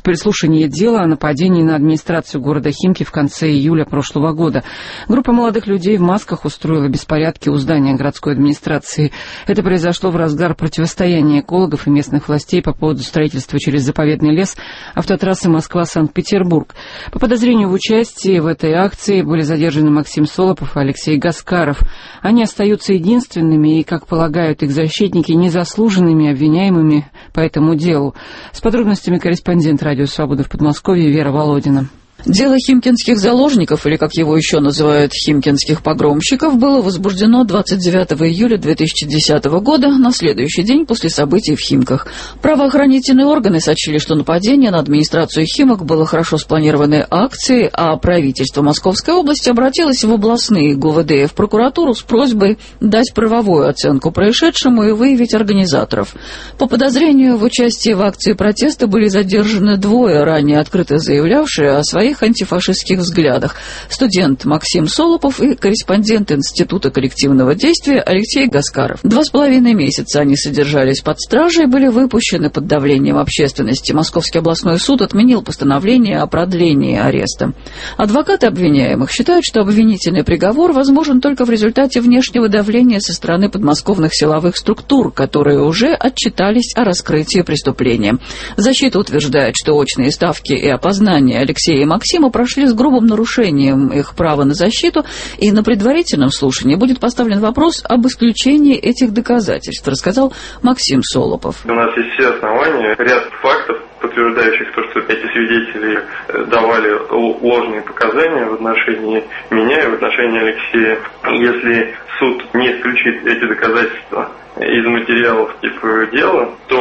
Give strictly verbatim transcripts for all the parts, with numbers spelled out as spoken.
переслушание дела о нападении на администрацию города Химки в конце июля прошлого года. Группа молодых людей в масках устроила беспорядки у здания городской администрации. Это произошло в разгар противостояния экологов и местных властей по поводу строительства через заповедный лес автотрассы Москва-Санкт-Петербург. По подозрению в участии в этой акции были задержаны Максим Солопов и Алексей Гаскаров. Они остаются единственными и, как полагают их защитники, незаслуженными обвиняемыми по этому делу. С подробностями корреспондент «Радио Свобода» в Подмосковье Вера Володина. Дело химкинских заложников, или, как его еще называют, химкинских погромщиков, было возбуждено двадцать девятого июля две тысячи десятого года, на следующий день после событий в Химках. Правоохранительные органы сочли, что нападение на администрацию Химок было хорошо спланированной акцией, а правительство Московской области обратилось в областные ГУВД и в прокуратуру с просьбой дать правовую оценку происшедшему и выявить организаторов. По подозрению в участии в акции протеста были задержаны двое, ранее открыто заявлявшие о своих антифашистских взглядах. Студент Максим Солопов и корреспондент Института коллективного действия Алексей Гаскаров. Два с половиной месяца они содержались под стражей и были выпущены под давлением общественности. Московский областной суд отменил постановление о продлении ареста. Адвокаты обвиняемых считают, что обвинительный приговор возможен только в результате внешнего давления со стороны подмосковных силовых структур, которые уже отчитались о раскрытии преступления. Защита утверждает, что очные ставки и опознание Алексея и Максима прошли с грубым нарушением их права на защиту, и на предварительном слушании будет поставлен вопрос об исключении этих доказательств, рассказал Максим Солопов. У нас есть все основания, ряд фактов, подтверждающих то, что эти свидетели давали ложные показания в отношении меня и в отношении Алексея. Если суд не исключит эти доказательства из материалов типа дела, то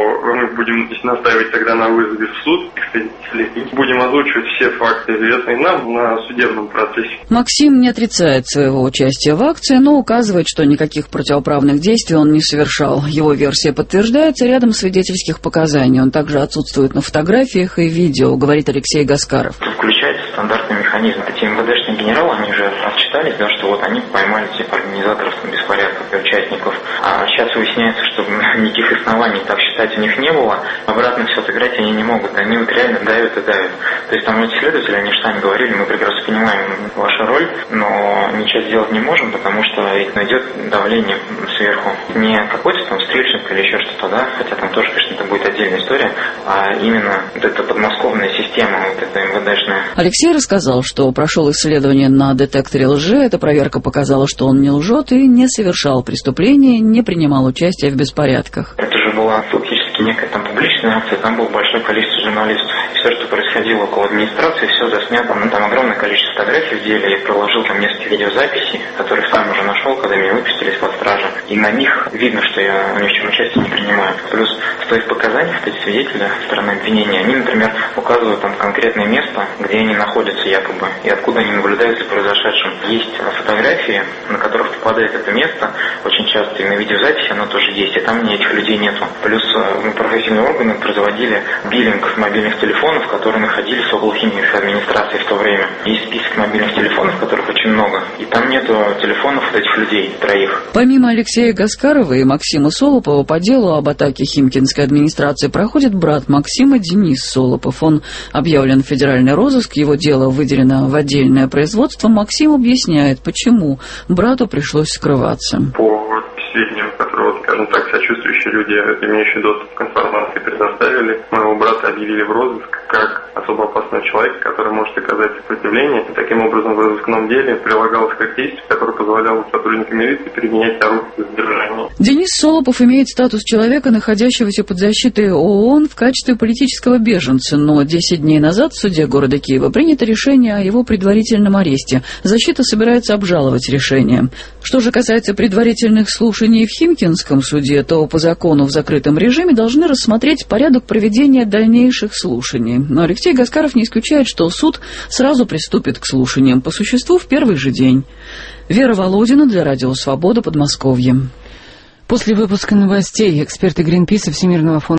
мы будем настаивать тогда на вызове в суд свидетелей и будем озвучивать все факты, известные нам, на судебном процессе. Максим не отрицает своего участия в акции, но указывает, что никаких противоправных действий он не совершал. Его версия подтверждается рядом свидетельских показаний. Он также отсутствует на фотографиях и видео, говорит Алексей Гаскаров. Включается стандартный механизм. Эти МВДшные генералы, они же отчитались, да, что вот они поймали типа организаторов беспорядков и участников. А сейчас выясняется, что никаких оснований так считать у них не было. Обратно все отыграть они не могут. Они вот реально давят и давят. То есть там эти следователи, они же сами говорили, мы прекрасно понимаем вашу роль, но ничего сделать не можем, потому что идет давление сверху. Не какой-то там встречник или еще что-то, да, хотя там тоже, конечно, это будет отдельная история, а именно вот эта подмосковная система, вот эта МВДшная. Алексей рассказал, что прошел исследование на детекторе лжи. Эта проверка показала, что он не лжет и не совершал преступления, не принимал участия в беспорядках. Это же была фактически некая там публичная акция, там было большое количество журналистов. Все, что происходило около администрации, все заснято. Ну, там огромное количество фотографий в деле. Я проложил там несколько видеозаписей, которые сам уже нашел, когда меня выпустили из-под стражи. И на них видно, что я ни в чем участие не принимаю. Плюс в своих показаниях эти свидетели со стороны обвинения, они, например, указывают там конкретное место, где они находятся якобы, и откуда они наблюдают за произошедшим. Есть фотографии, на которых попадает это место, очень часто и на видеозаписи оно тоже есть, и там этих людей нету. Плюс мы, правоохранительные органы, производили биллинг мобильных телефонов, которые находились около химической администрации в то время. Есть список мобильных телефонов, которых очень много, и там нету телефонов этих людей, троих. Помимо Алексея Гаскарова и Максима Солопова, по делу об атаке химкинской администрации проходит брат Максима Денис Солопов. Он объявлен в федеральный розыск, его дело выделено в отдельное производство. Максим объясняет, почему брату пришлось скрываться. По сведениям, которые, скажем так, сочувствующие люди, имеющие доступ к информации, предоставили, моего брата объявили в розыск как особо опасного человека, который может оказать сопротивление. И таким образом в розыскном деле прилагалось как действие, которое позволяло сотрудникам милиции применять оружие для задержания. Денис Солопов имеет статус человека, находящегося под защитой ООН в качестве политического беженца, но десять дней назад в суде города Киева принято решение о его предварительном аресте. Защита собирается обжаловать решение. Что же касается предварительных слушаний в Химкинском суде, то по закону в закрытом режиме должны рассмотреть порядок проведения дальнейших слушаний. Но Алексей Гаскаров не исключает, что суд сразу приступит к слушаниям по существу в первый же день. Вера Володина для Радио Свобода, Подмосковье. После выпуска новостей эксперты Гринписа Всемирного фонда